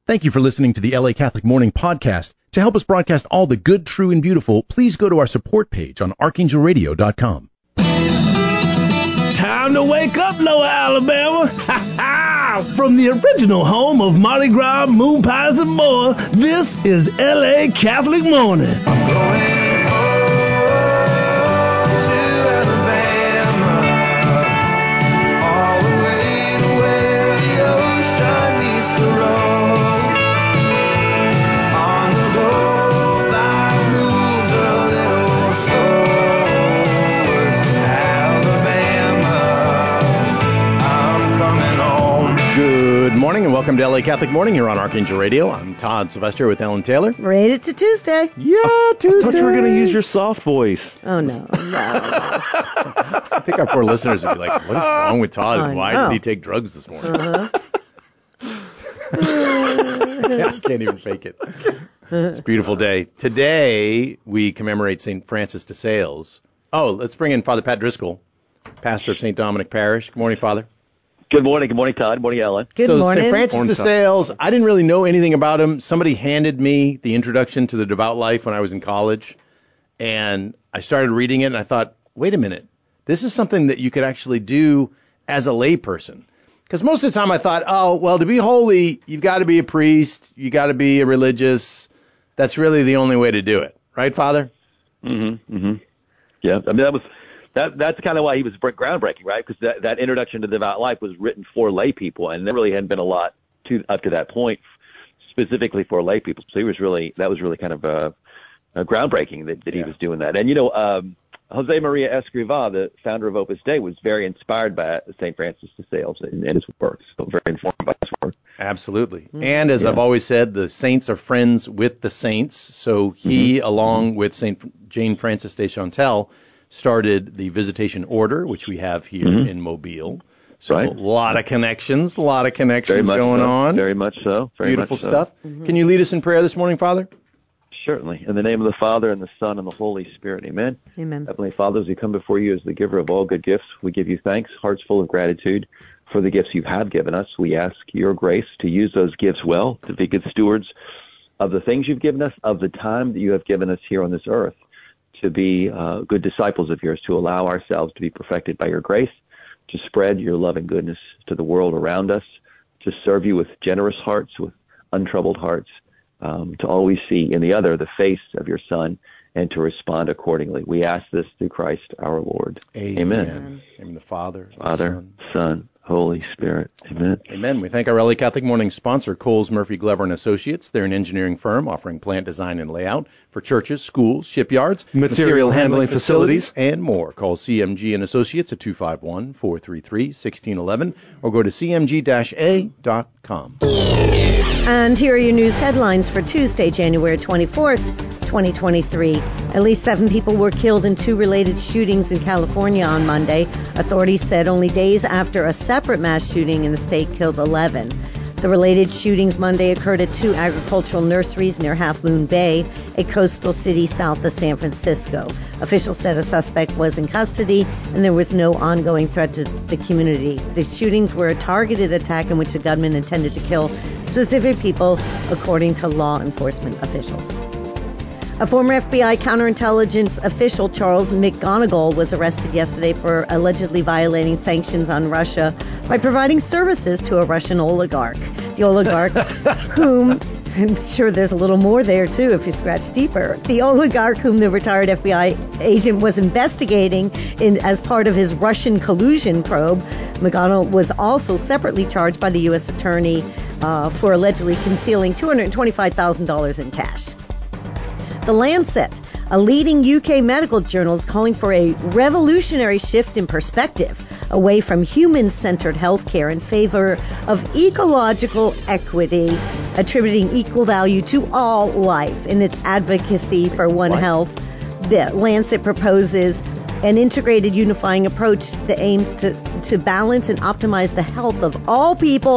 Thank you for listening to the LA Catholic Morning Podcast. To help us broadcast all the good, true, and beautiful, please go to our support page on archangelradio.com. Time to wake up, Lower Alabama. From the original home of Mardi Gras, moon pies, and more, this is LA Catholic Morning. I'm going home to Alabama, all the way to where the ocean meets the road. On the boat, life moves a little slower. Alabama, I'm coming home. Good morning and welcome to LA Catholic Morning. You're on Archangel Radio. I'm Todd Sylvester with Ellen Taylor. Rated to Tuesday. Yeah, Tuesday. I thought you were going to use your soft voice. Oh, no. I think our poor listeners would be like, what is wrong with Todd? I Why know. did he take drugs this morning? Uh-huh. I can't even fake it. It's a beautiful day. Today, we commemorate St. Francis de Sales. Oh, let's bring in Father Pat Driscoll, pastor of St. Dominic Parish. Good morning, Father. Good morning, Todd. Good morning, Ellen. Good morning. St. Francis Morning, de Sales, I didn't really know anything about him. Somebody handed me the introduction to the devout life when I was in college, and I started reading it, and I thought, wait a minute, this is something that you could actually do as a layperson. Because most of the time I thought, oh, well, to be holy, you've got to be a priest, you got to be a religious. That's really the only way to do it. Right, Father? Yeah, I mean, that's kind of why he was groundbreaking, right? Because that introduction to devout life was written for lay people, and there really hadn't been a lot up to that point specifically for lay people. So that was really kind of groundbreaking that he was doing that. And Jose Maria Escrivá, the founder of Opus Dei, was very inspired by St. Francis de Sales and his work, so very informed by his work. Absolutely. And as I've always said, the saints are friends with the saints. So he, along with St. Jane Francis de Chantal, started the Visitation Order, which we have here in Mobile. So Right. a lot of connections Very much going so. on. Very much so. Very Beautiful much so. stuff. Can you lead us in prayer this morning, Father? Certainly. In the name of the Father, and the Son, and the Holy Spirit. Amen. Amen. Heavenly Father, as we come before you as the giver of all good gifts, we give you thanks, hearts full of gratitude for the gifts you have given us. We ask your grace to use those gifts well, to be good stewards of the things you've given us, of the time that you have given us here on this earth, to be good disciples of yours, to allow ourselves to be perfected by your grace, to spread your love and goodness to the world around us, to serve you with generous hearts, with untroubled hearts, to always see in the other the face of your Son, and to respond accordingly. We ask this through Christ our Lord. Amen. In the Father, Father, Son, Holy Spirit. Amen. Amen. We thank our LA Catholic Morning sponsor, Coles Murphy Glover and Associates. They're an engineering firm offering plant design and layout for churches, schools, shipyards, Material handling facilities, and more. Call CMG and Associates at 251-433-1611 or go to cmg-a.com. And here are your news headlines for Tuesday, January 24th, 2023. At least 7 people were killed in 2 related shootings in California on Monday. Authorities said only days after a separate mass shooting in the state killed 11. The related shootings Monday occurred at 2 agricultural nurseries near Half Moon Bay, a coastal city south of San Francisco. Officials said a suspect was in custody and there was no ongoing threat to the community. The shootings were a targeted attack in which the gunman intended to kill specific people, according to law enforcement officials. A former FBI counterintelligence official, Charles McGonigal, was arrested yesterday for allegedly violating sanctions on Russia by providing services to a Russian oligarch. The oligarch, whom, I'm sure there's a little more there, too, if you scratch deeper. The oligarch whom the retired FBI agent was investigating as part of his Russian collusion probe. McGonigal was also separately charged by the U.S. attorney for allegedly concealing $225,000 in cash. The Lancet, a leading UK medical journal, is calling for a revolutionary shift in perspective away from human-centered healthcare in favor of ecological equity, attributing equal value to all life. In its advocacy for One Health, the Lancet proposes an integrated, unifying approach that aims to balance and optimize the health of all people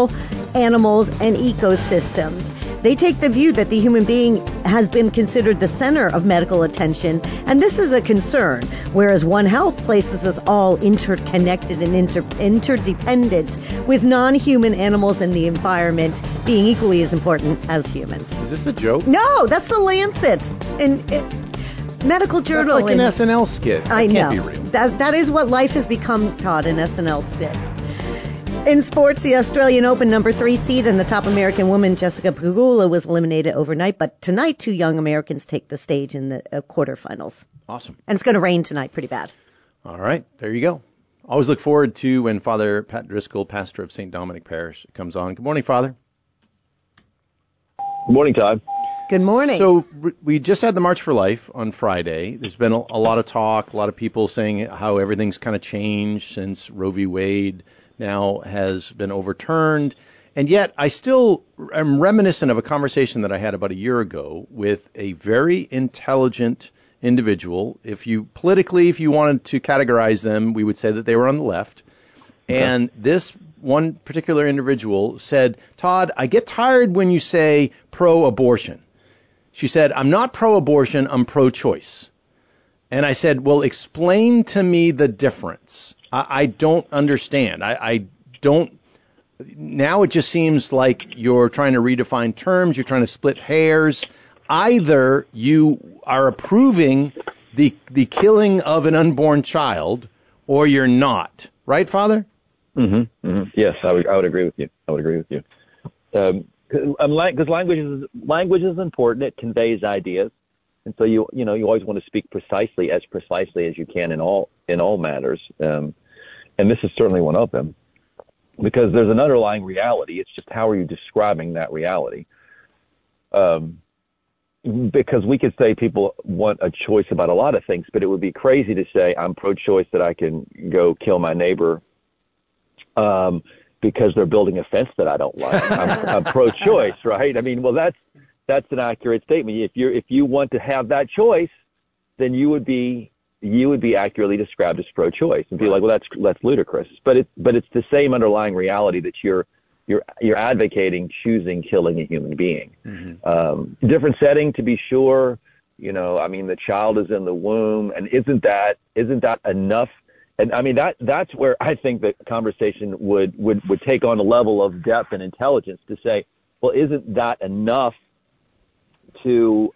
animals, and ecosystems. They take the view that the human being has been considered the center of medical attention, and this is a concern, whereas One Health places us all interconnected and interdependent, with non-human animals and the environment being equally as important as humans. Is this a joke? No, that's the Lancet. Medical journal. That's like an SNL skit. That I know. Can't be real. That is what life has become, Todd, an SNL skit. In sports, the Australian Open number 3 seed and the top American woman, Jessica Pegula, was eliminated overnight. But tonight, 2 young Americans take the stage in the quarterfinals. Awesome. And it's going to rain tonight pretty bad. All right. There you go. Always look forward to when Father Pat Driscoll, pastor of St. Dominic Parish, comes on. Good morning, Father. Good morning, Todd. Good morning. So we just had the March for Life on Friday. There's been a lot of talk, a lot of people saying how everything's kind of changed since Roe v. Wade now has been overturned. And yet I still am reminiscent of a conversation that I had about a year ago with a very intelligent individual. If you wanted to categorize them, we would say that they were on the left. Okay. And this one particular individual said, Todd, I get tired when you say pro-abortion. She said, I'm not pro-abortion, I'm pro-choice. And I said, well, explain to me the difference. I don't understand. I don't. Now it just seems like you're trying to redefine terms. You're trying to split hairs. Either you are approving the killing of an unborn child, or you're not. Right, Father? Mm-hmm. Mm-hmm. Yes, I would agree with you. Because language is important. It conveys ideas, and so you always want to speak precisely as you can in all matters. And this is certainly one of them, because there's an underlying reality. It's just how are you describing that reality? Because we could say people want a choice about a lot of things, but it would be crazy to say I'm pro-choice that I can go kill my neighbor because they're building a fence that I don't like. I'm pro-choice, right? I mean, well, that's an accurate statement. If you want to have that choice, then you would be accurately described as pro-choice and be like, well, that's ludicrous. But it's the same underlying reality that you're advocating choosing killing a human being. Mm-hmm. Different setting, to be sure. I mean, the child is in the womb, and isn't that enough? And I mean, that's where I think the conversation would take on a level of depth and intelligence to say, well, isn't that enough to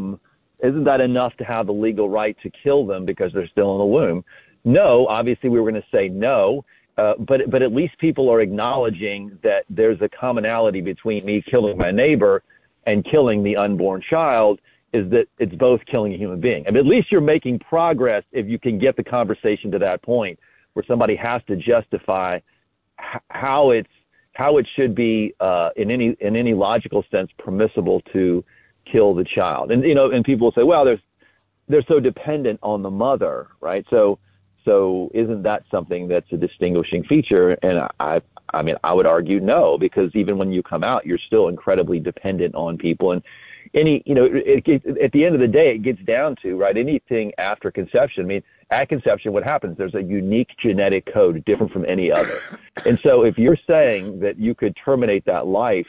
have the legal right to kill them because they're still in the womb? No, obviously we were going to say no, but at least people are acknowledging that there's a commonality between me killing my neighbor and killing the unborn child, is that it's both killing a human being. I mean, at least you're making progress if you can get the conversation to that point where somebody has to justify how it should be in any logical sense permissible to kill the child. And and people will say, well, they're so dependent on the mother, right? So isn't that something that's a distinguishing feature? And I mean, I would argue no, because even when you come out, you're still incredibly dependent on people. And at the end of the day, it gets down to, right, anything after conception. I mean, at conception, what happens? There's a unique genetic code different from any other. And so if you're saying that you could terminate that life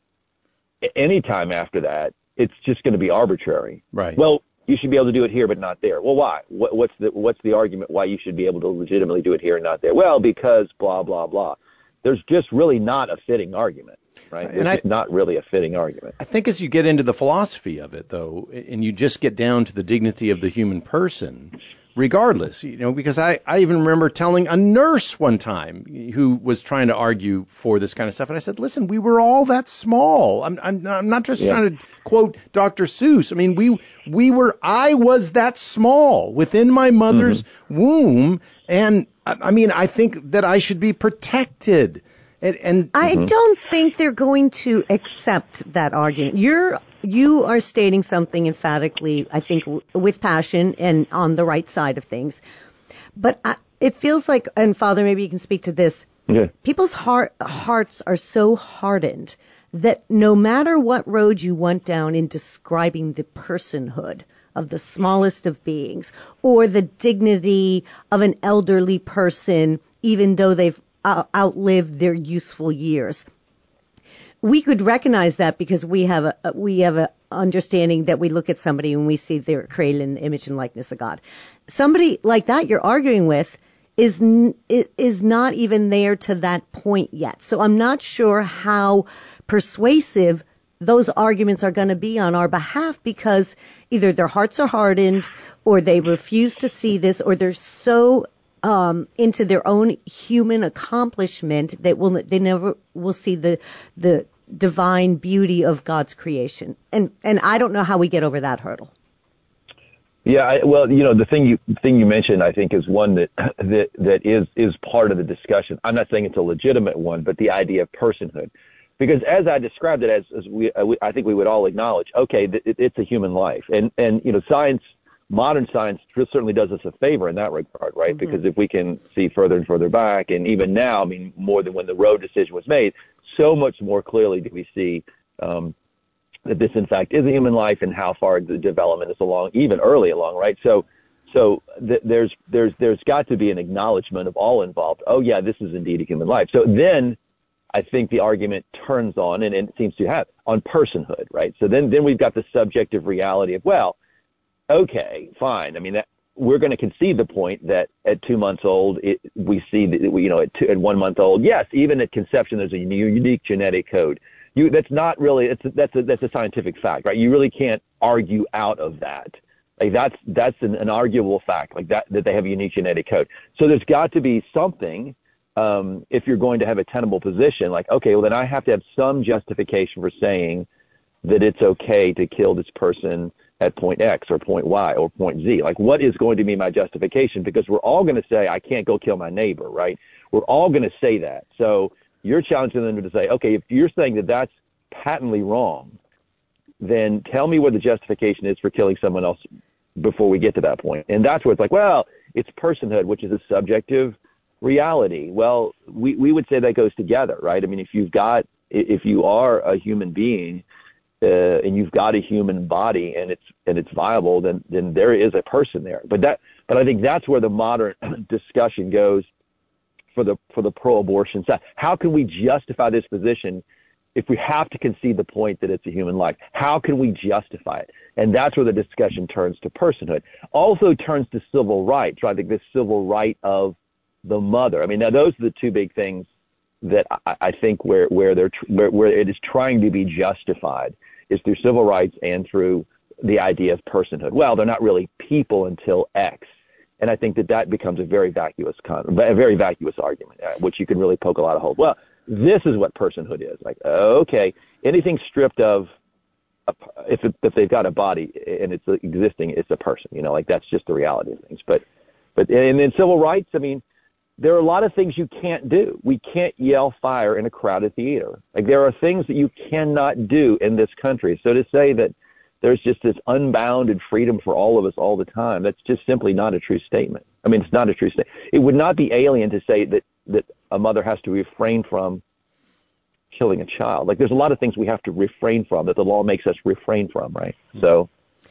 anytime after that, it's just going to be arbitrary. Right. Well, you should be able to do it here, but not there. Well, why? What's the argument why you should be able to legitimately do it here and not there? Well, because blah, blah, blah. There's just really not a fitting argument. Right? It's not really a fitting argument. I think as you get into the philosophy of it, though, and you just get down to the dignity of the human person, regardless, because I even remember telling a nurse one time who was trying to argue for this kind of stuff, and I said, listen, we were all that small. I'm not just trying to quote Dr. Seuss. I mean, I was that small within my mother's womb, and I mean, I think that I should be protected. And I don't think they're going to accept that argument. You are stating something emphatically, I think, with passion and on the right side of things. But it feels like, and Father, maybe you can speak to this, people's hearts are so hardened that no matter what road you went down in describing the personhood of the smallest of beings or the dignity of an elderly person, even though they've outlived their useful years, we could recognize that because we have a understanding that we look at somebody and we see they're created in the image and likeness of God. Somebody like that you're arguing with is not even there to that point yet. So I'm not sure how persuasive those arguments are going to be on our behalf, because either their hearts are hardened or they refuse to see this, or they're so into their own human accomplishment that they never will see the divine beauty of God's creation. And I don't know how we get over that hurdle. Yeah, well, the thing you mentioned, I think, is one that is part of the discussion. I'm not saying it's a legitimate one, but the idea of personhood. Because as I described it, I think we would all acknowledge, okay, it's a human life, and science, modern science, certainly does us a favor in that regard, right? Mm-hmm. Because if we can see further and further back, and even now, I mean, more than when the Roe decision was made, so much more clearly do we see that this, in fact, is a human life, and how far the development is along, even early along, right? So there's got to be an acknowledgement of all involved. Oh yeah, this is indeed a human life. So then I think the argument turns on, and it seems to have, on personhood, right? So then we've got the subjective reality of, well, okay, fine. I mean, we're going to concede the point that at 2 months old, we see that, at 1 month old, yes, even at conception, there's a unique genetic code. That's not really, that's a scientific fact, right? You really can't argue out of that. Like that's an arguable fact, like that they have a unique genetic code. So there's got to be something. If you're going to have a tenable position, like, okay, well, then I have to have some justification for saying that it's okay to kill this person at point X or point Y or point Z. Like, what is going to be my justification? Because we're all going to say, I can't go kill my neighbor, right? We're all going to say that. So you're challenging them to say, okay, if you're saying that that's patently wrong, then tell me what the justification is for killing someone else before we get to that point. And that's where it's like, well, it's personhood, which is a subjective reality. Well, we would say that goes together, right? I mean, if you are a human being and you've got a human body and it's viable, then there is a person there. But I think that's where the modern discussion goes for the pro-abortion side. How can we justify this position if we have to concede the point that it's a human life? How can we justify it? And that's where the discussion turns to personhood. Also turns to civil rights, right? I think the civil right of the mother. I mean, now those are the two big things that I think where it is trying to be justified is through civil rights and through the idea of personhood. Well, they're not really people until X. And I think that becomes a very vacuous argument, which you can really poke a lot of holes. Well, this is what personhood is. Like, okay, anything stripped of, if they've got a body and it's existing, it's a person. Like that's just the reality of things. But in civil rights, I mean, there are a lot of things you can't do. We can't yell fire in a crowded theater. Like there are things that you cannot do in this country. So to say that there's just this unbounded freedom for all of us all the time, that's just simply not a true statement. I mean, it's not a true statement. It would not be alien to say that a mother has to refrain from killing a child. Like there's a lot of things we have to refrain from that the law makes us refrain from, right? So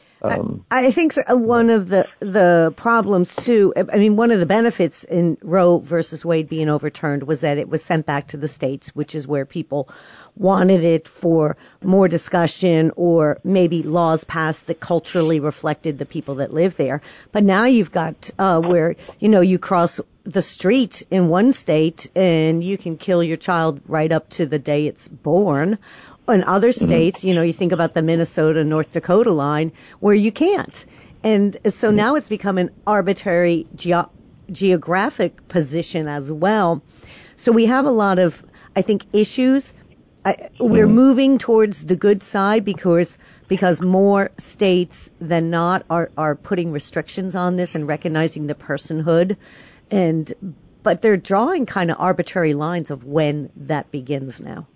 I think one of the problems too, I mean, one of the benefits in Roe versus Wade being overturned was that it was sent back to the states, which is where people wanted it for more discussion or maybe laws passed that culturally reflected the people that live there. But now you've got where, you cross the street in one state and you can kill your child right up to the day it's born. In other states, you think about the Minnesota, North Dakota line where you can't. And so now it's become an arbitrary geographic position as well. So we have a lot of, I think, issues. We're moving towards the good side because more states than not are putting restrictions on this and recognizing the personhood. But they're drawing kind of arbitrary lines of when that begins now.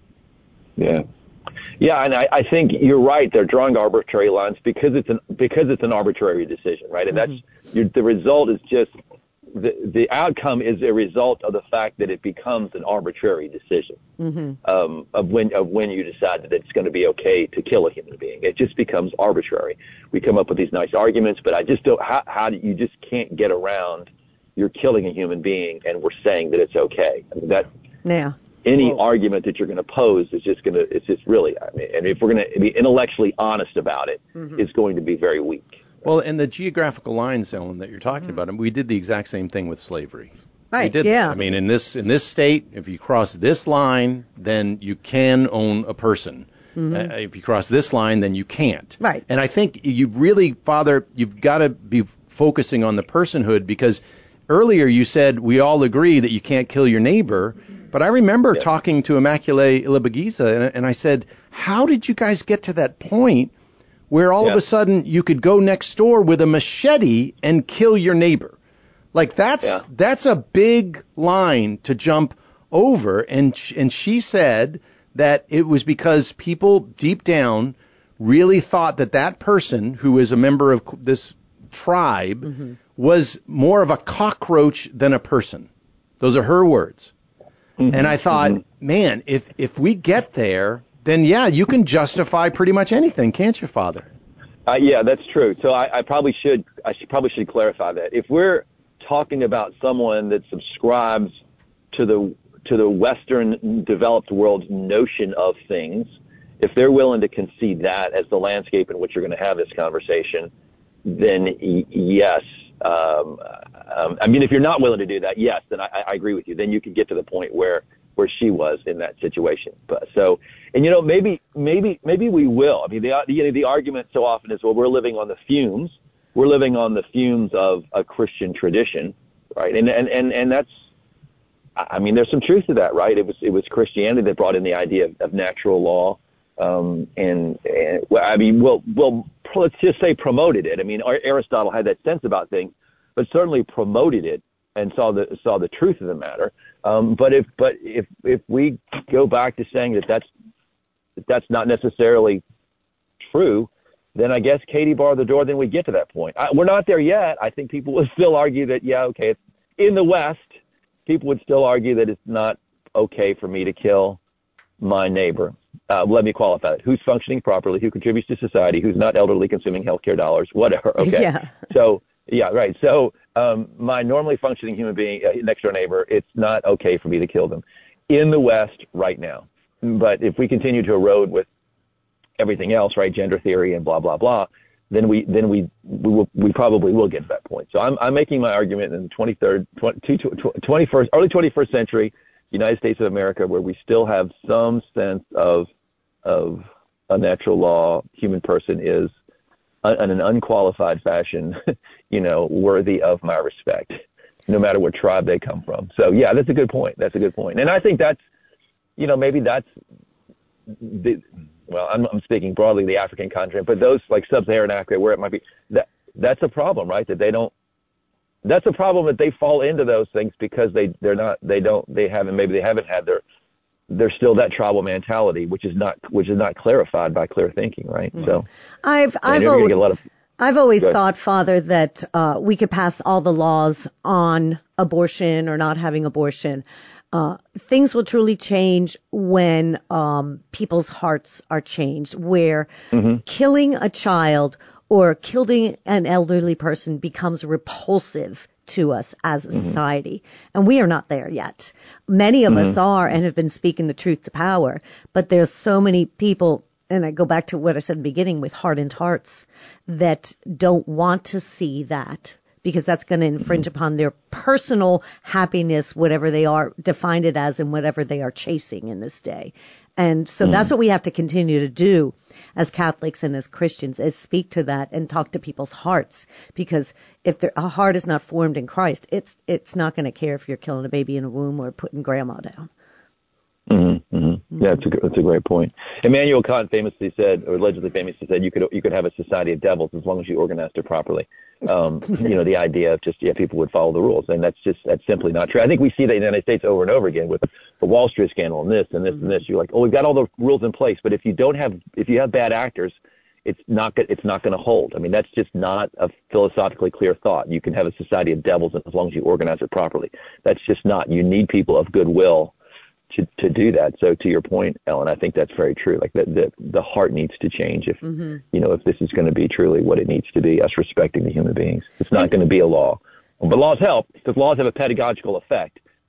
Yeah, and I think you're right. They're drawing arbitrary lines because it's an arbitrary decision, right? And that's the result is just the outcome is a result of the fact that it becomes an arbitrary decision of when you decide that it's going to be okay to kill a human being. It just becomes arbitrary. We come up with these nice arguments, but I just don't. You just can't get around. You're killing a human being, and we're saying that it's okay. I mean, any argument that you're going to pose is just going to, it's just really, I mean, and if we're going to be intellectually honest about it, it's going to be very weak. Well, and the geographical lines, Ellen, that you're talking about, and we did the exact same thing with slavery. Right, We did. yeah. I mean, in this state, if you cross this line, then you can own a person. If you cross this line, then you can't. Right. And I think you really, Father, you've got to be focusing on the personhood, because earlier you said we all agree that you can't kill your neighbor, but I remember talking to Immaculée Ilibagiza, and I said, how did you guys get to that point where all of a sudden you could go next door with a machete and kill your neighbor? Like, that's a big line to jump over. And she said that it was because people deep down really thought that person who is a member of this tribe was more of a cockroach than a person. Those are her words. And I thought, man, if we get there, then you can justify pretty much anything, can't you, Father? Yeah, that's true. So I probably should clarify that. If we're talking about someone that subscribes to the Western developed world's notion of things, if they're willing to concede that as the landscape in which you're going to have this conversation, then yes. I mean, if you're not willing to do that, yes, then I agree with you. Then you can get to the point where she was in that situation. But so, and maybe we will. I mean, the argument so often is, well, we're living on the fumes. We're living on the fumes of a Christian tradition, right? And that's, I mean, there's some truth to that, right? It was Christianity that brought in the idea of natural law, and I mean, well, let's just say promoted it. I mean, Aristotle had that sense about things, but certainly promoted it and saw the truth of the matter. But if we go back to saying that that's not necessarily true, then I guess Katie barred the door. Then we get to that point. We're not there yet. I think people would still argue that it's in the West. People would still argue that it's not okay for me to kill my neighbor. Let me qualify it. Who's functioning properly? Who contributes to society? Who's not elderly consuming healthcare dollars? Whatever. Okay. Yeah. So right. So my normally functioning human being, next door neighbor, it's not okay for me to kill them in the West right now. But if we continue to erode with everything else, right, gender theory and blah blah blah, then we probably will get to that point. So I'm making my argument in the 21st, early 21st century United States of America, where we still have some sense of a natural law human person is in an unqualified fashion, worthy of my respect, no matter what tribe they come from. So yeah, that's a good point. And I think that's, maybe that's I'm speaking broadly the African continent, but those like sub-Saharan Africa, where it might be, that's a problem, right? That's a problem that they fall into those things because they haven't had there's still that tribal mentality, which is not clarified by clear thinking, right? So I've always thought, Father, that we could pass all the laws on abortion or not having abortion. Things will truly change when people's hearts are changed, where killing a child or killing an elderly person becomes repulsive to us as a society. And we are not there yet. Many of us are and have been speaking the truth to power, but there's so many people, and I go back to what I said in the beginning, with hardened hearts that don't want to see that, because that's going to infringe upon their personal happiness, whatever they are, define it as, and whatever they are chasing in this day. And so that's what we have to continue to do as Catholics and as Christians, is speak to that and talk to people's hearts. Because if a heart is not formed in Christ, it's not going to care if you're killing a baby in a womb or putting grandma down. Yeah, that's a great point. Immanuel Kant famously said, or allegedly famously said, you could have a society of devils as long as you organized it properly. The idea of just people would follow the rules, and that's simply not true. I think we see that in the United States over and over again with the Wall Street scandal and this and this and this. You're like, we've got all the rules in place, but if you have bad actors, it's not going to hold. I mean, that's just not a philosophically clear thought. You can have a society of devils as long as you organize it properly. That's just not. You need people of goodwill to do that. So to your point, Ellen, I think that's very true. Like the heart needs to change if if this is going to be truly what it needs to be, us respecting the human beings. It's not going to be a law. But laws help, because laws have a pedagogical effect.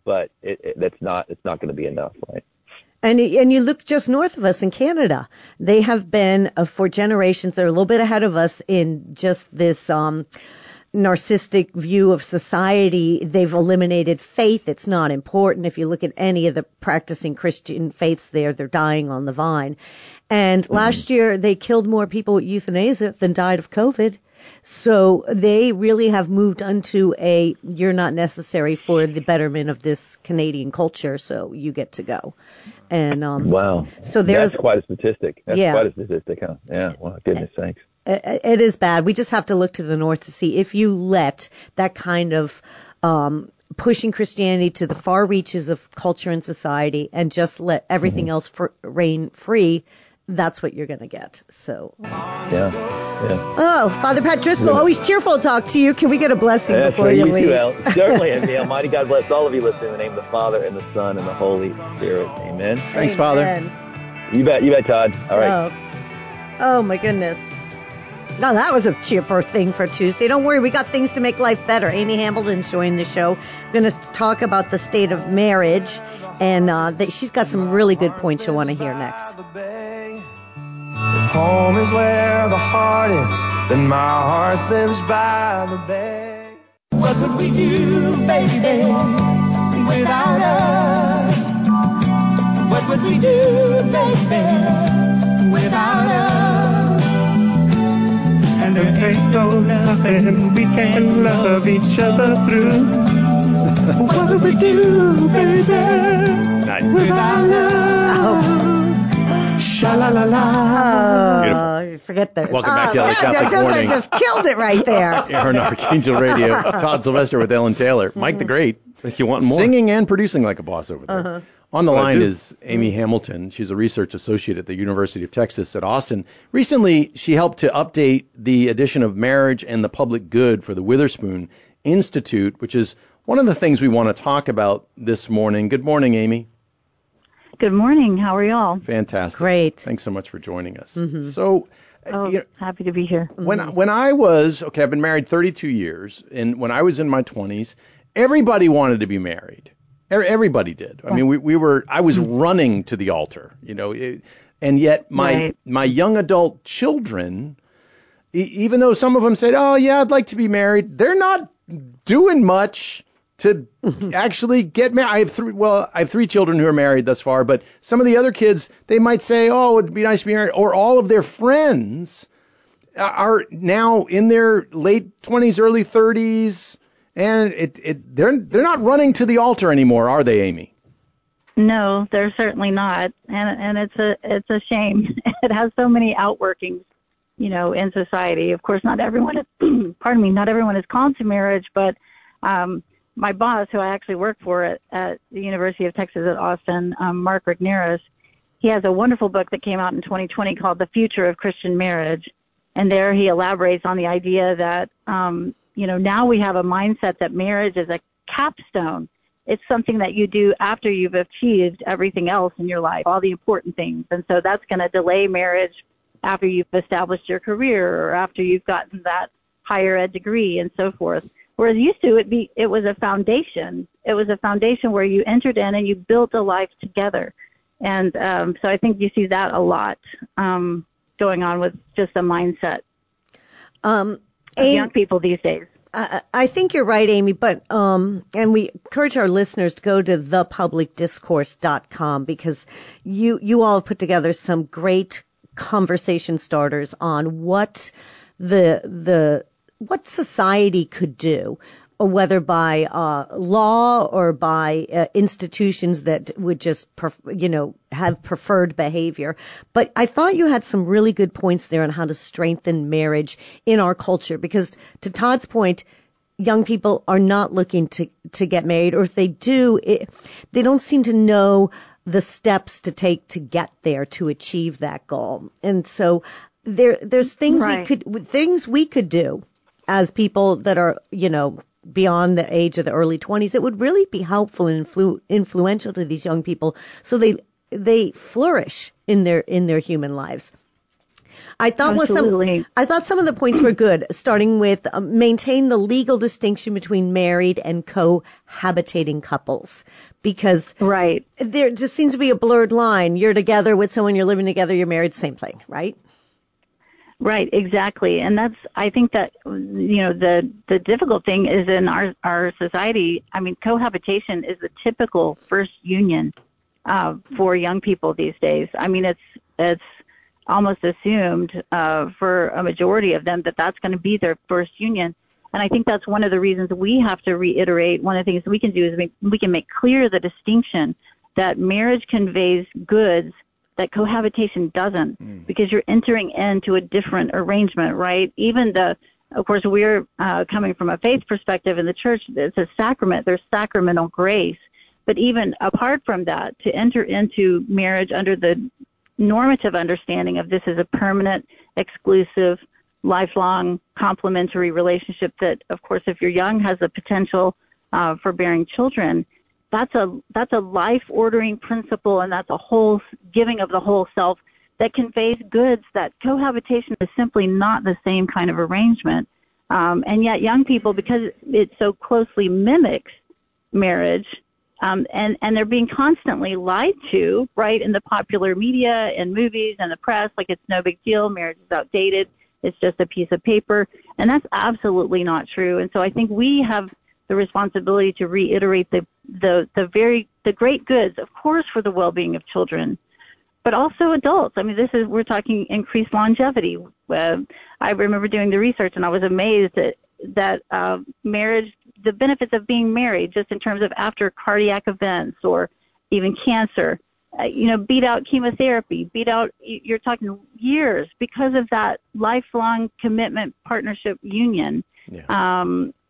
but it's not going to be enough, right? And you look just north of us in Canada. They have been for generations. They're a little bit ahead of us in just this narcissistic view of society. They've eliminated faith. It's not important. If you look at any of the practicing Christian faiths there, they're dying on the vine. And last year they killed more people with euthanasia than died of COVID. So they really have moved onto you're not necessary for the betterment of this Canadian culture, so you get to go. And wow. So that's quite a statistic. That's yeah. quite a statistic, huh? Yeah, well, goodness sakes. It is bad. We just have to look to the north to see if you let that kind of pushing Christianity to the far reaches of culture and society and just let everything else reign free, that's what you're going to get. So. Yeah. Oh, Father Pat Driscoll, always cheerful to talk to you. Can we get a blessing before you leave? Too, Al. Certainly, and may Almighty God bless all of you listening in the name of the Father and the Son and the Holy Spirit. Amen. Thanks, Father. You bet, Todd. All right. Oh my goodness. Now that was a cheerful thing for Tuesday. Don't worry, we got things to make life better. Amy Hamilton's joining the show. We're going to talk about the state of marriage, and she's got some really good points you'll want to hear next. If home is where the heart is, then my heart lives by the bay. What would we do, baby, without us? What would we do, baby, without us? And there ain't no nothing we can't love each other through. What would we do, baby, without love? Sha-la-la-la. Forget that. Welcome back to LA Catholic Morning. Just killed it right there. Aaron Archangel Radio. Todd Sylvester with Ellen Taylor. Mike the Great. If you want more. Singing and producing like a boss over there. On the line is Amy Hamilton. She's a research associate at the University of Texas at Austin. Recently, she helped to update the edition of Marriage and the Public Good for the Witherspoon Institute, which is one of the things we want to talk about this morning. Good morning, Amy. Good morning. How are y'all? Fantastic. Great. Thanks so much for joining us. So, happy to be here. When I was, I've been married 32 years, and when I was in my 20s, everybody wanted to be married. Everybody did. I mean, I was running to the altar, and yet my young adult children, even though some of them said, oh yeah, I'd like to be married, they're not doing much to actually get married. I have three children who are married thus far, but some of the other kids, they might say, oh, it'd be nice to be married, or all of their friends are now in their late 20s, early 30s, and they're not running to the altar anymore, are they, Amy? No, they're certainly not, and it's a shame. It has so many outworkings, in society. Of course, not everyone is, not everyone is called to marriage, but my boss, who I actually work for at the University of Texas at Austin, Mark Regnerus, he has a wonderful book that came out in 2020 called The Future of Christian Marriage. And there he elaborates on the idea that, now we have a mindset that marriage is a capstone. It's something that you do after you've achieved everything else in your life, all the important things. And so that's going to delay marriage after you've established your career or after you've gotten that higher ed degree and so forth. Whereas used to it was a foundation. It was a foundation where you entered in and you built a life together. And so I think you see that a lot going on with just a mindset of young people these days. I think you're right, Amy, but and we encourage our listeners to go to thepublicdiscourse.com because you all have put together some great conversation starters on what what society could do, whether by law or by institutions that would just, have preferred behavior. But I thought you had some really good points there on how to strengthen marriage in our culture, because to Todd's point, young people are not looking to get married, or if they do, they don't seem to know the steps to take to get there to achieve that goal. And so there's things we could do as people that are, beyond the age of the early 20s. It would really be helpful and influential to these young people so they flourish in their human lives. I thought Absolutely. I thought some of the points were good, starting with maintain the legal distinction between married and cohabitating couples, because Right. there just seems to be a blurred line. You're together with someone, you're living together, you're married, same thing, right? Right, exactly. And I think that, the difficult thing is in our society, I mean, cohabitation is the typical first union for young people these days. I mean, it's almost assumed for a majority of them that that's going to be their first union. And I think that's one of the reasons we have to reiterate. One of the things we can do is we can make clear the distinction that marriage conveys goods that cohabitation doesn't, because you're entering into a different arrangement, right? Even of course, we're coming from a faith perspective in the church. It's a sacrament. There's sacramental grace. But even apart from that, to enter into marriage under the normative understanding of this is a permanent, exclusive, lifelong, complementary relationship that, of course, if you're young, has the potential for bearing children. That's a life-ordering principle, and that's a whole giving of the whole self that conveys goods that cohabitation is simply not the same kind of arrangement. And yet young people, because it so closely mimics marriage, and they're being constantly lied to, right, in the popular media and movies and the press, like it's no big deal, marriage is outdated, it's just a piece of paper, and that's absolutely not true. And so I think we have the responsibility to reiterate the great goods, of course, for the well-being of children, but also adults. I mean, we're talking increased longevity. I remember doing the research, and I was amazed that marriage, the benefits of being married, just in terms of after cardiac events or even cancer, beat out chemotherapy, you're talking years because of that lifelong commitment, partnership, union. Yeah.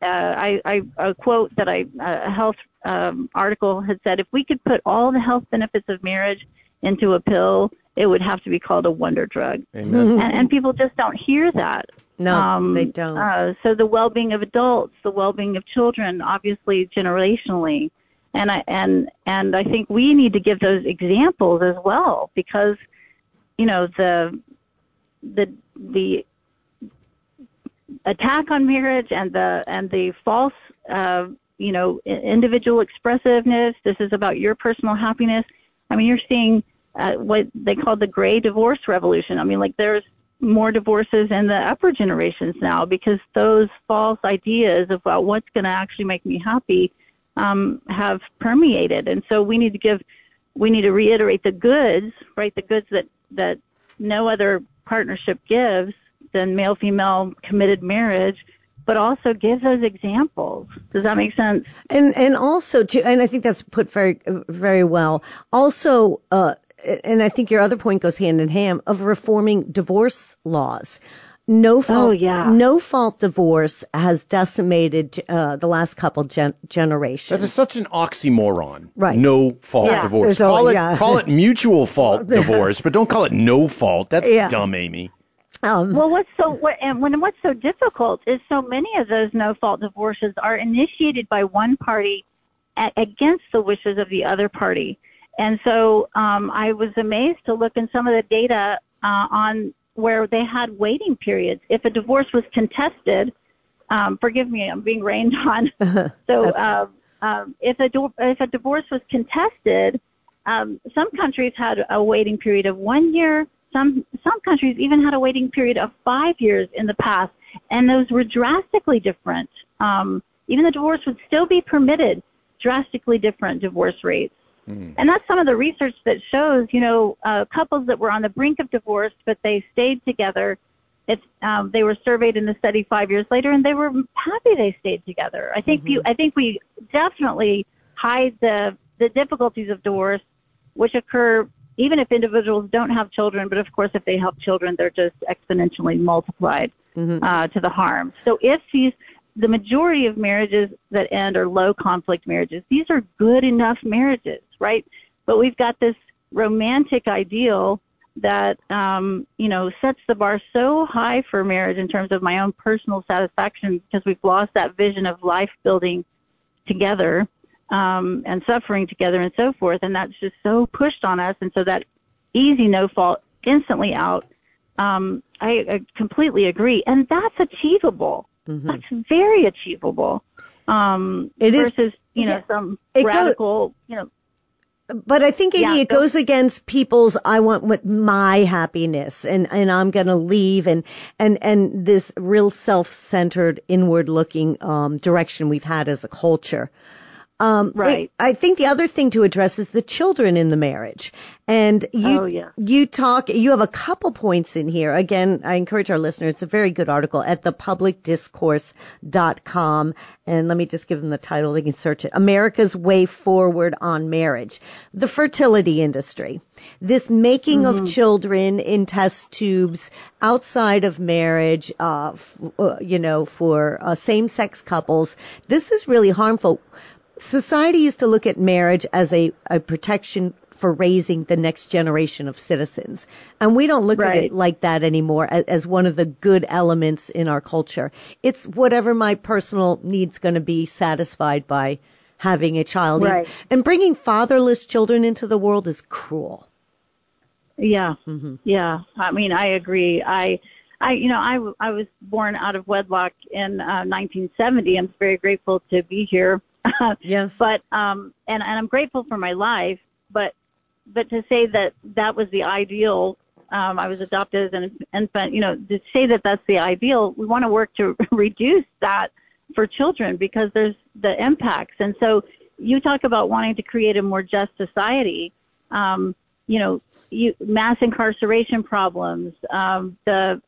A quote that a health article had said, if we could put all the health benefits of marriage into a pill, it would have to be called a wonder drug. Amen. And people just don't hear that. No, they don't. So the well-being of adults, the well-being of children, obviously generationally, and I think we need to give those examples as well, because the attack on marriage and the false individual expressiveness. This is about your personal happiness. I mean, you're seeing what they call the gray divorce revolution. I mean, like there's more divorces in the upper generations now because those false ideas about what's going to actually make me happy have permeated. And so we need to reiterate the goods, right? The goods that no other partnership gives than male-female committed marriage, but also give those examples. Does that make sense? And also and I think that's put very, very well. Also, and I think your other point goes hand in hand of reforming divorce laws. No fault divorce has decimated the last couple generations. That is such an oxymoron. Right. No fault divorce. Call it mutual fault divorce, but don't call it no fault. That's dumb, Amy. Well, what's so difficult is so many of those no-fault divorces are initiated by one party against the wishes of the other party. And so I was amazed to look in some of the data on where they had waiting periods. If a divorce was contested, forgive me, I'm being rained on. So if a divorce was contested, some countries had a waiting period of 1 year. Some countries even had a waiting period of 5 years in the past, and those were drastically different. Even the divorce would still be permitted, drastically different divorce rates. Mm. And that's some of the research that shows, couples that were on the brink of divorce, but they stayed together. They were surveyed in the study 5 years later, and they were happy they stayed together. I think we definitely hide the difficulties of divorce, which occur even if individuals don't have children, but of course, if they have children, they're just exponentially multiplied to the harm. So if the majority of marriages that end are low conflict marriages, these are good enough marriages, right? But we've got this romantic ideal that, sets the bar so high for marriage in terms of my own personal satisfaction, because we've lost that vision of life building together. And suffering together and so forth, and that's just so pushed on us, and so that easy no fault instantly out I completely agree, and that's achievable. That's very achievable. It is, versus some radical But I think, Amy, it goes against people's I want my happiness and I'm going to leave and this real self-centered, inward-looking direction we've had as a culture. Right. I think the other thing to address is the children in the marriage. And you have a couple points in here. Again, I encourage our listeners. It's a very good article at thepublicdiscourse.com. And let me just give them the title. They can search it. America's Way Forward on Marriage. The fertility industry. This making of children in test tubes outside of marriage, for same-sex couples. This is really harmful. Society used to look at marriage as a protection for raising the next generation of citizens. And we don't look at it like that anymore as one of the good elements in our culture. It's whatever my personal need's going to be satisfied by having a child. Right. And bringing fatherless children into the world is cruel. Yeah. Yeah. I mean, I agree. I was born out of wedlock in 1970. I'm very grateful to be here. Yes. But and I'm grateful for my life, but to say that was the ideal, I was adopted as an infant, to say that that's the ideal, we want to work to reduce that for children because there's the impacts. And so you talk about wanting to create a more just society, mass incarceration problems, the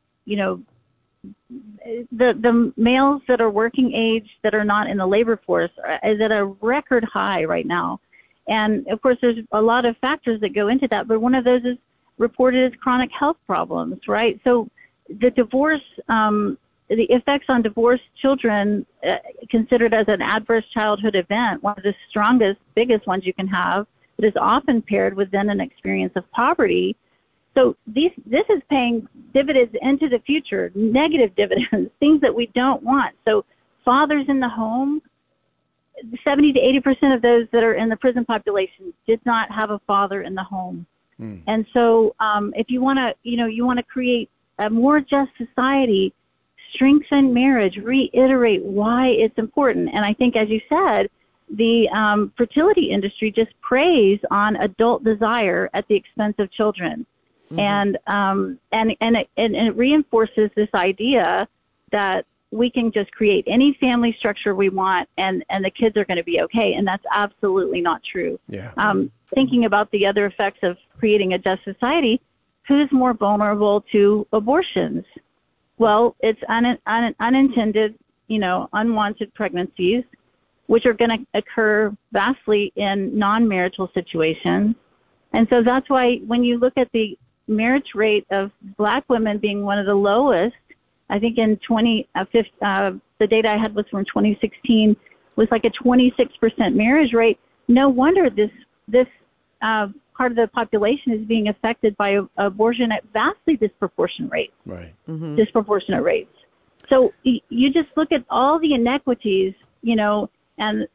males that are working age that are not in the labor force is at a record high right now. And of course, there's a lot of factors that go into that, but one of those is reported as chronic health problems, right? So the divorce, the effects on divorced children considered as an adverse childhood event, one of the strongest, biggest ones you can have, that is often paired with then an experience of poverty. So this is paying dividends into the future, negative dividends, things that we don't want. So fathers in the home, 70 to 80% of those that are in the prison population did not have a father in the home. And so if you want to create a more just society, strengthen marriage, reiterate why it's important. And I think, as you said, the fertility industry just preys on adult desire at the expense of children. And it reinforces this idea that we can just create any family structure we want and the kids are going to be okay. And that's absolutely not true. Yeah. Thinking about the other effects of creating a just society, who's more vulnerable to abortions? Well, it's unintended, unwanted pregnancies, which are going to occur vastly in non-marital situations. And so that's why when you look at the marriage rate of Black women being one of the lowest, I think in the data I had was from 2016, was like a 26% marriage rate. No wonder this part of the population is being affected by abortion at vastly disproportionate rates. Right. Disproportionate rates. So you just look at all the inequities, and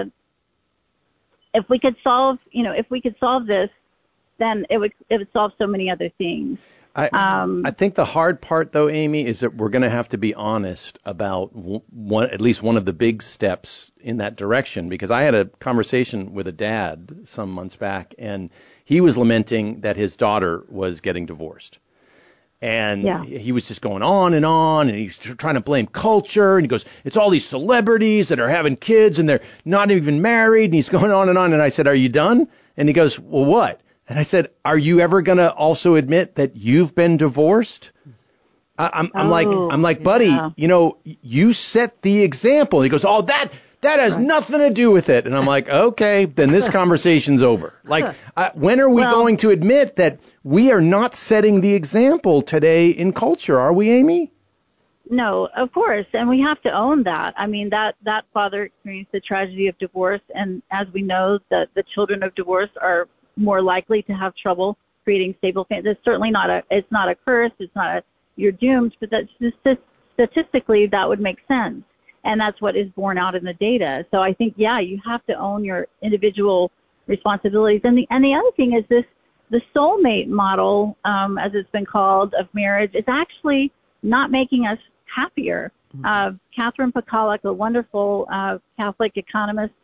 if we could solve this, then it would solve so many other things. I think the hard part, though, Amy, is that we're going to have to be honest about at least one of the big steps in that direction. Because I had a conversation with a dad some months back, and he was lamenting that his daughter was getting divorced. And he was just going on, and he's trying to blame culture. And he goes, it's all these celebrities that are having kids, and they're not even married. And he's going on. And I said, are you done? And he goes, well, what? And I said, are you ever going to also admit that you've been divorced? I'm like, buddy, you set the example. He goes, oh, that has nothing to do with it. And I'm like, okay, then this conversation's over. Like, when are we going to admit that we are not setting the example today in culture? Are we, Amy? No, of course. And we have to own that. I mean, that father experienced the tragedy of divorce. And as we know, the children of divorce are more likely to have trouble creating stable families. It's certainly it's not a curse. It's not you're doomed, but that's just statistically that would make sense. And that's what is borne out in the data. So I think, you have to own your individual responsibilities. And the other thing is soulmate model, as it's been called, of marriage is actually not making us happier. Catherine Pakaluk, a wonderful Catholic economist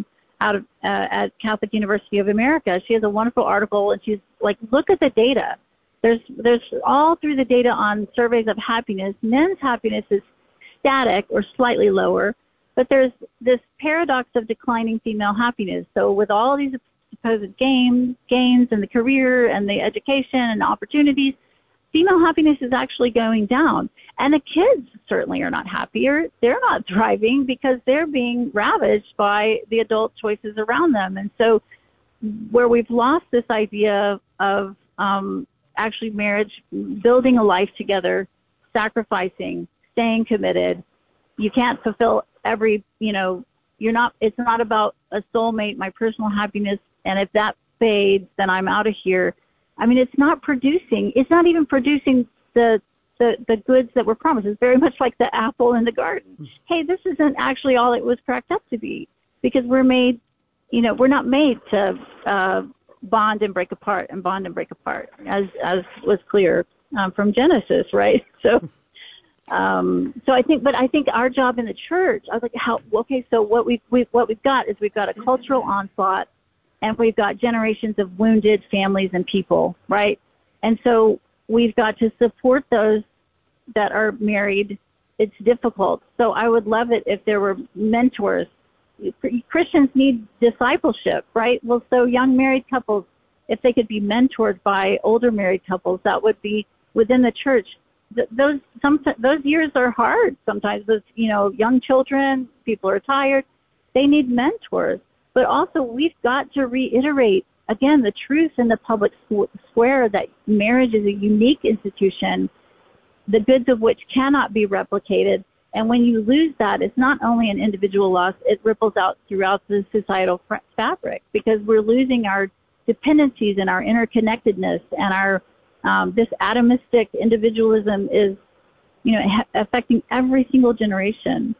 at Catholic University of America, she has a wonderful article, and she's like, look at the data. There's all through the data on surveys of happiness. Men's happiness is static or slightly lower, but there's this paradox of declining female happiness. So with all these supposed gains in the career and the education and opportunities, female happiness is actually going down. And the kids certainly are not happier. They're not thriving because they're being ravaged by the adult choices around them. And so where we've lost this idea of actually marriage, building a life together, sacrificing, staying committed, you can't fulfill every, it's not about a soulmate, my personal happiness, and if that fades, then I'm out of here. I mean, it's not even producing the goods that were promised. It's very much like the apple in the garden. Hey, this isn't actually all it was cracked up to be, because we're not made to bond and break apart, as was clear from Genesis, right? So I think our job in the church, I was like, so what we've got is we've got a cultural onslaught, and we've got generations of wounded families and people, right? And so we've got to support those that are married. It's difficult. So I would love it if there were mentors. Christians need discipleship, right? Well, so young married couples, if they could be mentored by older married couples, that would be within the church. Those years are hard sometimes. Those, young children, people are tired. They need mentors. But also, we've got to reiterate, again, the truth in the public square that marriage is a unique institution, the goods of which cannot be replicated. And when you lose that, it's not only an individual loss, it ripples out throughout the societal fabric, because we're losing our dependencies and our interconnectedness, and our this atomistic individualism is, affecting every single generation.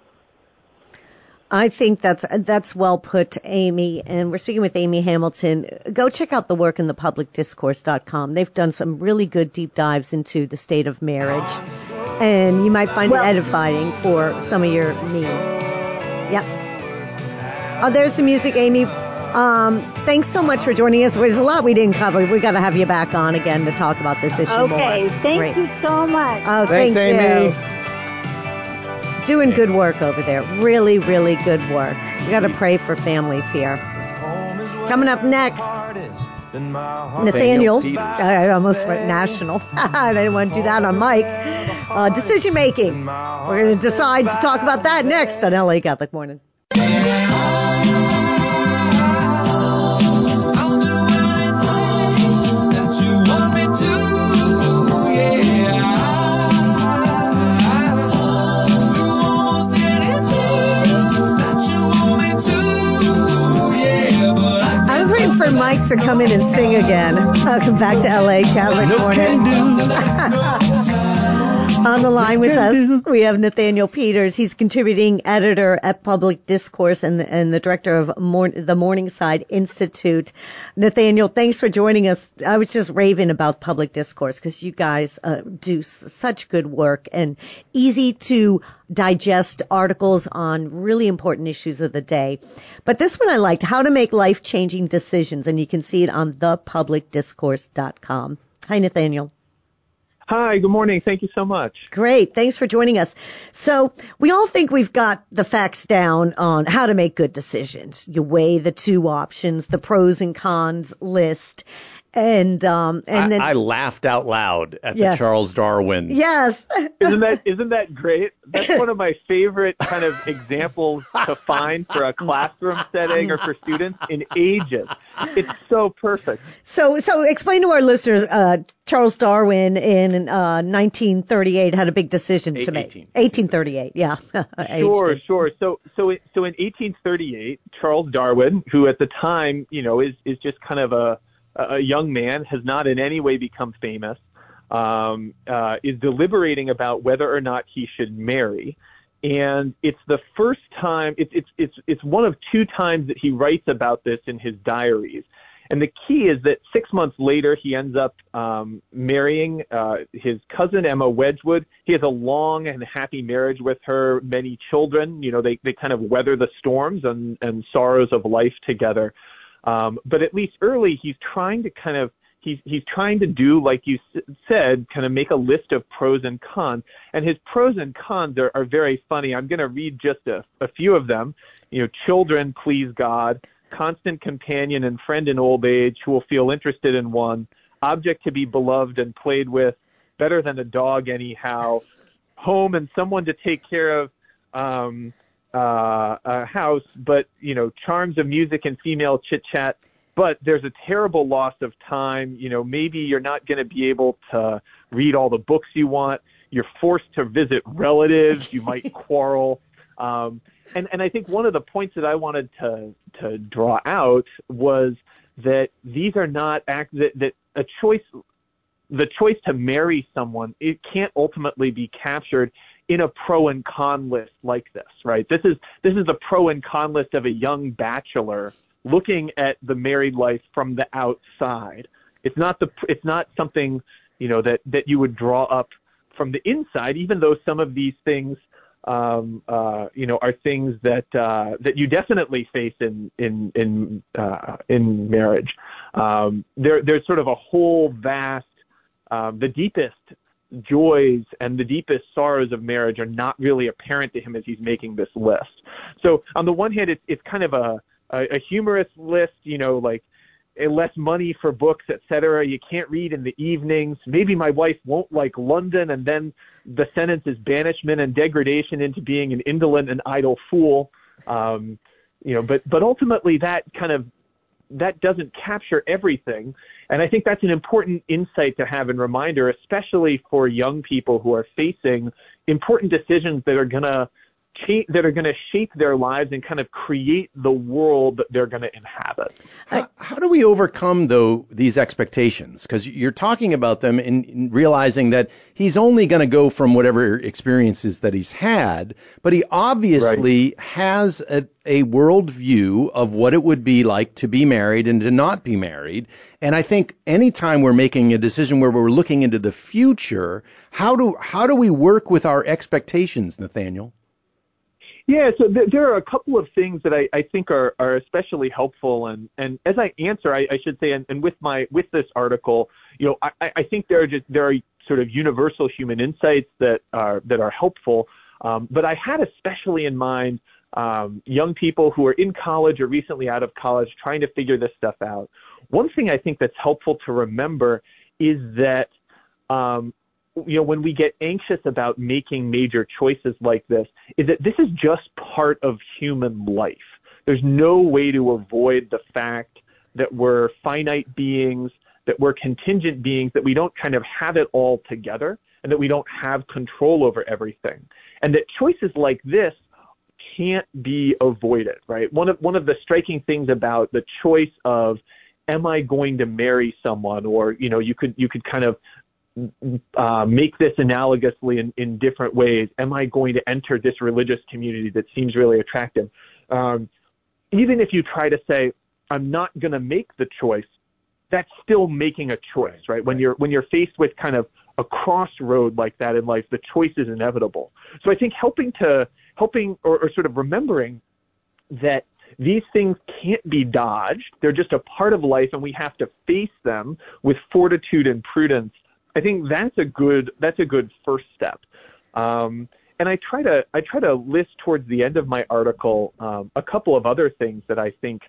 I think that's well put, Amy. And we're speaking with Amy Hamilton. Go check out the work in thepublicdiscourse.com. They've done some really good deep dives into the state of marriage, and you might find it edifying for some of your needs. Yep. Oh, there's the music, Amy. Thanks so much for joining us. There's a lot we didn't cover. We got to have you back on again to talk about this issue more. Okay. Thank you so much. Oh, thanks, Amy. Doing good work over there. Really, really good work. We got to pray for families here. Coming up next, Nathaniel. I almost went national. I didn't want to do that on mic. Decision making. We're going to decide to talk about that next on LA Catholic Morning. For Mike to come in and sing again. Welcome back to LA Catholic Morning. On the line with us, we have Nathaniel Peters. He's contributing editor at Public Discourse and the director of the Morningside Institute. Nathaniel, thanks for joining us. I was just raving about Public Discourse because you guys do such good work and easy to digest articles on really important issues of the day. But this one I liked, How to Make Life-Changing Decisions, and you can see it on thepublicdiscourse.com. Hi, Nathaniel. Hi, good morning. Thank you so much. Great. Thanks for joining us. So we all think we've got the facts down on how to make good decisions. You weigh the two options, the pros and cons list. And then I laughed out loud at the Charles Darwin. Yes. Isn't that great? That's one of my favorite kind of examples to find for a classroom setting or for students in ages. It's so perfect. So explain to our listeners, Charles Darwin in 1938 had a big decision to make. 1838, yeah. Sure. So in 1838, Charles Darwin, who at the time, is just kind of a young man, has not in any way become famous, is deliberating about whether or not he should marry. And it's the first time, it's one of two times that he writes about this in his diaries. And the key is that 6 months later, he ends up marrying his cousin, Emma Wedgwood. He has a long and happy marriage with her, many children. They kind of weather the storms and sorrows of life together. But at least early, he's trying to kind of he's trying to do, like you said, kind of make a list of pros and cons. And his pros and cons are very funny. I'm going to read just a few of them. Children please God, constant companion and friend in old age who will feel interested in one, object to be beloved and played with, better than a dog anyhow, home and someone to take care of, a house, but, charms of music and female chit-chat. But there's a terrible loss of time. Maybe you're not going to be able to read all the books you want. You're forced to visit relatives. You might quarrel. And I think one of the points that I wanted to draw out was that these are not that a choice. The choice to marry someone, it can't ultimately be captured in a pro and con list like this, right? This is the pro and con list of a young bachelor looking at the married life from the outside. It's not something, that you would draw up from the inside, even though some of these things, are things that you definitely face in marriage. There's sort of a whole vast, the deepest joys and the deepest sorrows of marriage are not really apparent to him as he's making this list. So on the one hand, it's kind of a humorous list, like less money for books, etc. You can't read in the evenings. Maybe my wife won't like London, and then the sentence is banishment and degradation into being an indolent and idle fool. But ultimately that doesn't capture everything. And I think that's an important insight to have and reminder, especially for young people who are facing important decisions that are going to shape their lives and kind of create the world that they're going to inhabit. How do we overcome, though, these expectations? Because you're talking about them and realizing that he's only going to go from whatever experiences that he's had, but he obviously has a worldview of what it would be like to be married and to not be married. And I think anytime we're making a decision where we're looking into the future, how do we work with our expectations, Nathaniel? Yeah, so there are a couple of things that I think are especially helpful, and as I answer, I should say, and with this article, I think there are sort of universal human insights that are helpful, but I had especially in mind young people who are in college or recently out of college trying to figure this stuff out. One thing I think that's helpful to remember is that when we get anxious about making major choices like this, is that this is just part of human life. There's no way to avoid the fact that we're finite beings, that we're contingent beings, that we don't kind of have it all together, and that we don't have control over everything. And that choices like this can't be avoided, right? One of the striking things about the choice of, am I going to marry someone, or, you could kind of make this analogously in different ways. Am I going to enter this religious community that seems really attractive? Even if you try to say, I'm not going to make the choice, that's still making a choice, right? When you're faced with kind of a crossroad like that in life, the choice is inevitable. So I think helping or sort of remembering that these things can't be dodged. They're just a part of life, and we have to face them with fortitude and prudence. I think that's a good first step. And I try to list towards the end of my article a couple of other things that I think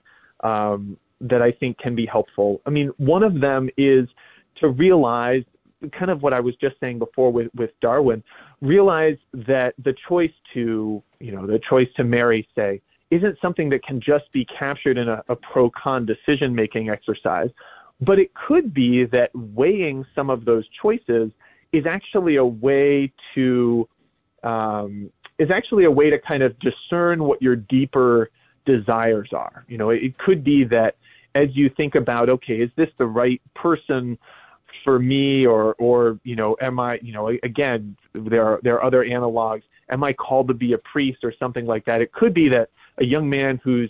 can be helpful. I mean, one of them is to realize kind of what I was just saying before with Darwin, realize that the choice to marry, say, isn't something that can just be captured in a pro-con decision-making exercise. But it could be that weighing some of those choices is actually a way to kind of discern what your deeper desires are. It could be that as you think about, okay, is this the right person for me, or am I, again, there are other analogs. Am I called to be a priest or something like that? It could be that a young man who's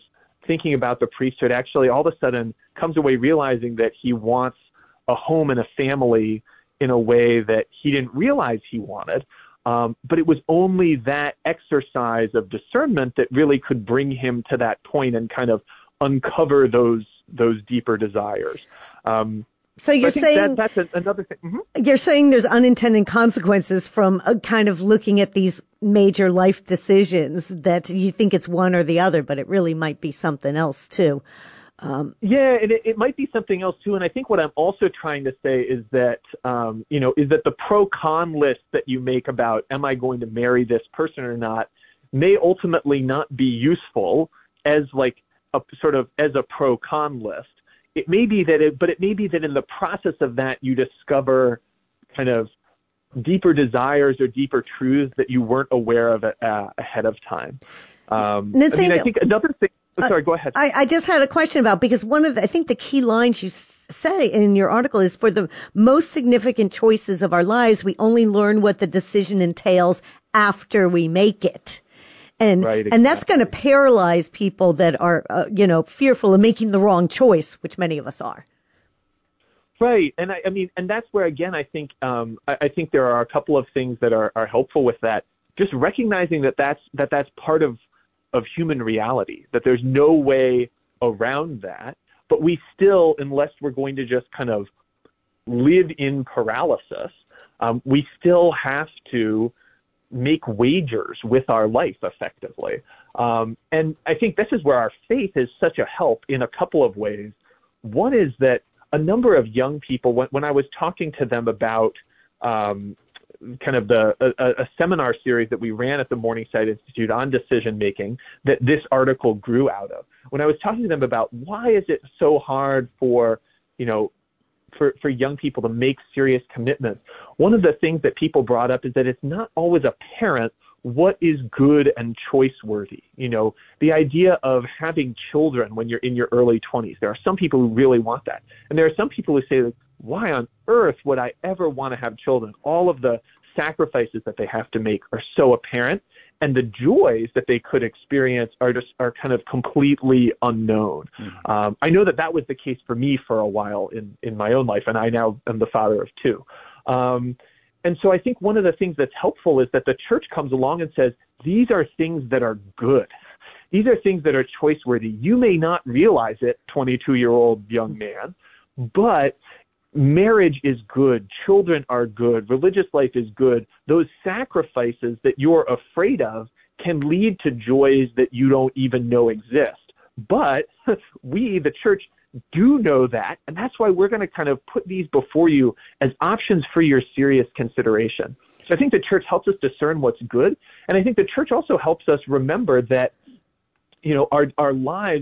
thinking about the priesthood, actually all of a sudden comes away realizing that he wants a home and a family in a way that he didn't realize he wanted. But it was only that exercise of discernment that really could bring him to that point and kind of uncover those deeper desires. So you're saying that's another thing. Mm-hmm. You're saying there's unintended consequences from kind of looking at these major life decisions, that you think it's one or the other, but it really might be something else too. Yeah, and it might be something else too. And I think what I'm also trying to say is that, is that the pro-con list that you make about, am I going to marry this person or not, may ultimately not be useful as like a sort of as a pro-con list. It may be that but it may be that in the process of that, you discover kind of deeper desires or deeper truths that you weren't aware of ahead of time. I think another thing. Sorry, go ahead. I just had a question about, because I think the key lines you say in your article is, for the most significant choices of our lives, we only learn what the decision entails after we make it. And right, exactly. And that's going to paralyze people that are, fearful of making the wrong choice, which many of us are. Right. And and that's where, again, I think there are a couple of things that are helpful with that. Just recognizing that's part of human reality, that there's no way around that, but we still, unless we're going to just kind of live in paralysis, we still have to make wagers with our life effectively. And I think this is where our faith is such a help in a couple of ways. One is that a number of young people, when I was talking to them about kind of a seminar series that we ran at the Morningside Institute on decision making, that this article grew out of. When I was talking to them about why is it so hard for young people to make serious commitments, one of the things that people brought up is that it's not always apparent what is good and choice-worthy. The idea of having children when you're in your early 20s. There are some people who really want that. And there are some people who say, why on earth would I ever want to have children? All of the sacrifices that they have to make are so apparent, and the joys that they could experience are kind of completely unknown. Mm-hmm. I know that was the case for me for a while in my own life, and I now am the father of two. And so I think one of the things that's helpful is that the church comes along and says, these are things that are good. These are things that are choice-worthy. You may not realize it, 22-year-old young man, but marriage is good. Children are good. Religious life is good. Those sacrifices that you're afraid of can lead to joys that you don't even know exist. But we, the church, do know that, and that's why we're going to kind of put these before you as options for your serious consideration. So I think the church helps us discern what's good, and I think the church also helps us remember that, our lives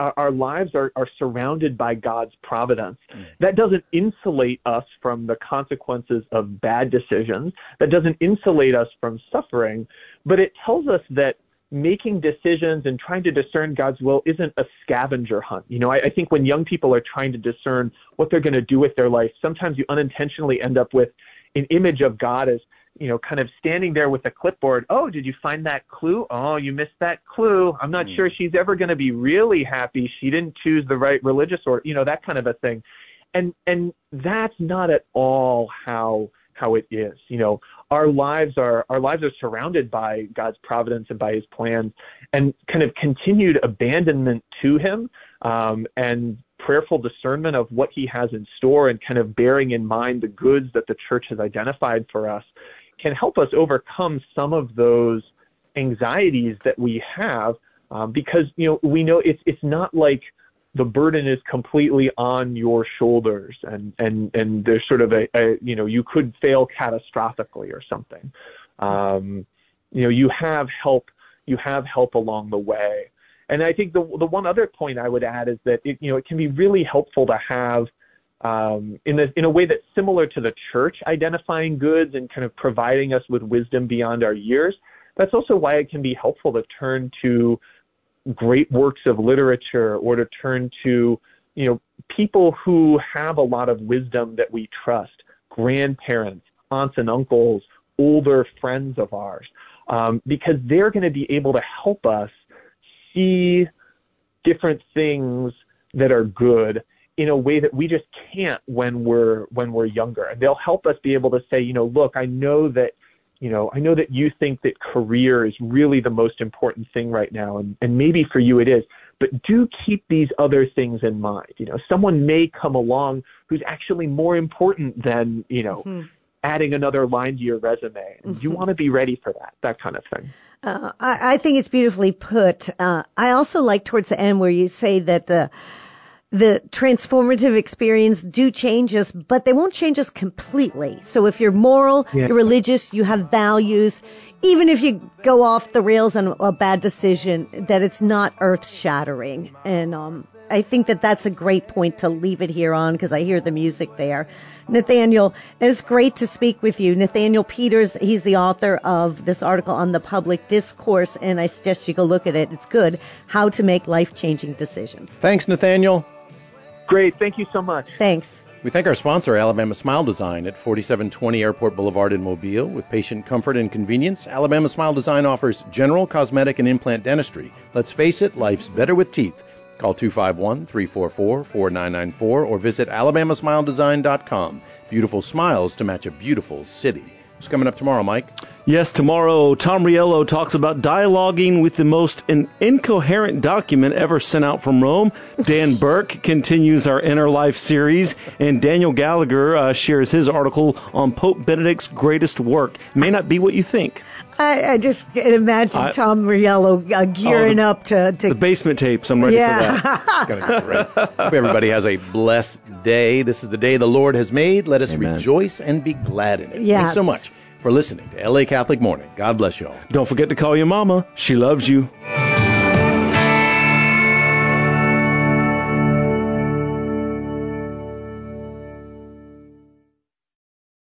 are surrounded by God's providence. That doesn't insulate us from the consequences of bad decisions. That doesn't insulate us from suffering, but it tells us that making decisions and trying to discern God's will isn't a scavenger hunt. I think when young people are trying to discern what they're going to do with their life, sometimes you unintentionally end up with an image of God as, kind of standing there with a clipboard. Oh, did you find that clue? Oh, you missed that clue. I'm not sure she's ever going to be really happy. She didn't choose the right religious order, that kind of a thing. And that's not at all how it is. Our lives are surrounded by God's providence and by his plans, and kind of continued abandonment to him, and prayerful discernment of what he has in store, and kind of bearing in mind the goods that the church has identified for us, can help us overcome some of those anxieties that we have, because we know it's not like the burden is completely on your shoulders, and there's sort of you could fail catastrophically or something. You have help along the way. And I think the one other point I would add is that it can be really helpful to have, in a way that's similar to the church identifying goods and kind of providing us with wisdom beyond our years. That's also why it can be helpful to turn to great works of literature, or to turn to, people who have a lot of wisdom that we trust, grandparents, aunts and uncles, older friends of ours, because they're going to be able to help us see different things that are good in a way that we just can't when we're younger. And they'll help us be able to say, look, I know that you think that career is really the most important thing right now, and maybe for you it is, but do keep these other things in mind. Someone may come along who's actually more important than, adding another line to your resume. And you want to be ready for that kind of thing. I think it's beautifully put. I also like towards the end where you say that the transformative experience do change us, but they won't change us completely. So if you're moral, you're religious, you have values, even if you go off the rails on a bad decision, that it's not earth-shattering. And I think that that's a great point to leave it here on, because I hear the music there. Nathaniel, it's great to speak with you. Nathaniel Peters, he's the author of this article on the public discourse, and I suggest you go look at it. It's good. How to Make Life-Changing Decisions. Thanks, Nathaniel. Great. Thank you so much. Thanks. We thank our sponsor, Alabama Smile Design, at 4720 Airport Boulevard in Mobile. With patient comfort and convenience, Alabama Smile Design offers general, cosmetic, and implant dentistry. Let's face it, life's better with teeth. Call 251-344-4994 or visit alabamasmiledesign.com. Beautiful smiles to match a beautiful city. What's coming up tomorrow, Mike? Yes, tomorrow, Tom Riello talks about dialoguing with the most incoherent document ever sent out from Rome. Dan Burke continues our Inner Life series, and Daniel Gallagher shares his article on Pope Benedict's greatest work. May not be what you think. I just can imagine Tom Riello gearing up to the basement tapes. I'm ready for that. Gonna get ready. Hope everybody has a blessed day. This is the day the Lord has made. Let us rejoice and be glad in it. Yes. Thanks so much for listening to LA Catholic Morning. God bless you all. Don't forget to call your mama. She loves you.